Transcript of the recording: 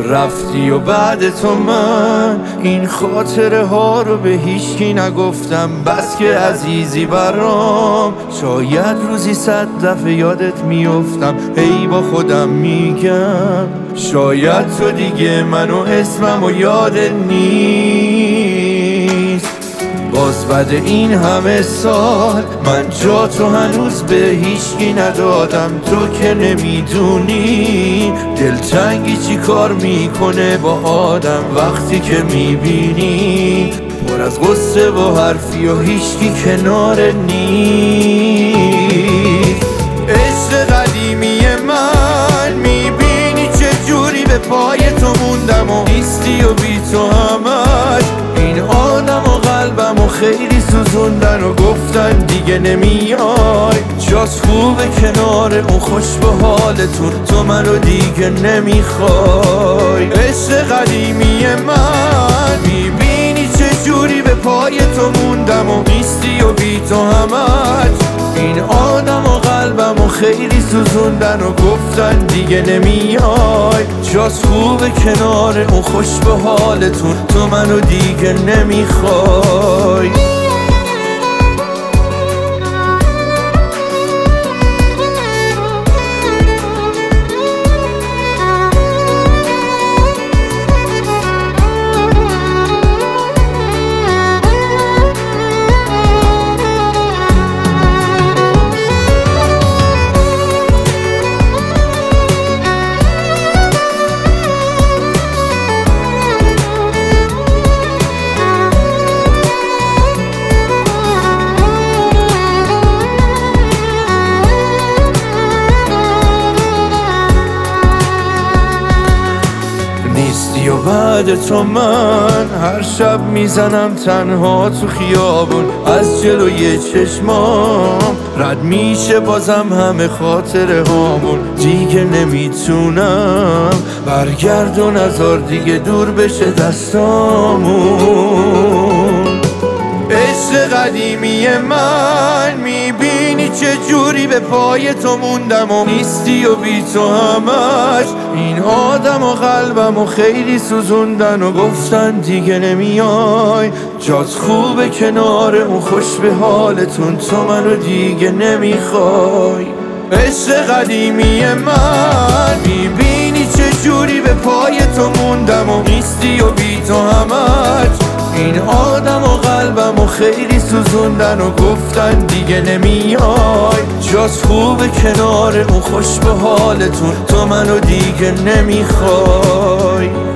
رفتی و بعد تو من این خاطره ها رو به هیچکی نگفتم. بس که عزیزی برام، شاید روزی 100 دفعه یادت میافتم. هی با خودم میگم شاید تو دیگه منو اسمم و یادت نیست. باز بعد این همه سال من جا تو هنوز به هیچکی ندادم. تو که نمیدونی دلتنگی چی کار میکنه با آدم وقتی که میبینی پر از غصه و حرفی و هیچکی کنار نیست. عشق قدیمی من میبینی چه جوری به پای تو موندم و نیستی و بی تو همش این آدم و قلبم و خیلی سوزوندن و گفتن دیگه نمیای. جاست خوبه کنار اون خوش به حالتون، تو منو دیگه نمیخوای. عشق قدیمی من میبینی چه جوری به پای تو موندم و نیستی و بی تو همش این آدم و قلبم و خیلی سوزوندن و گفتن دیگه نمیای. جاست خوبه کنار اون خوش به حالتون، تو منو دیگه نمیخوای. نیستی و بعد تو من هر شب میزنم تنها تو خیابون. از جلوی چشمام رد میشه بازم همه خاطره هامون. دیگه نمیتونم برگردون نذار دیگه دور بشه دستامون. عشق قدیمی من میبینی چه جوری به پای تو موندم و نیستی و بی تو همش این آدم و قلبم و خیلی سوزوندن و گفتن دیگه نمیای. جات خوبه کنار اون خوش به حالتون، تو منو دیگه nemiخوای. عشق قدیمی من میبینی چه جوری به پای تو موندم و نیستی و بی تو همش این آدم و قلبم و خیلی سوزوندن و گفتن دیگه نمیای. جاست خوبه کنار اون خوش به حالتون، تو منو دیگه نمیخوای.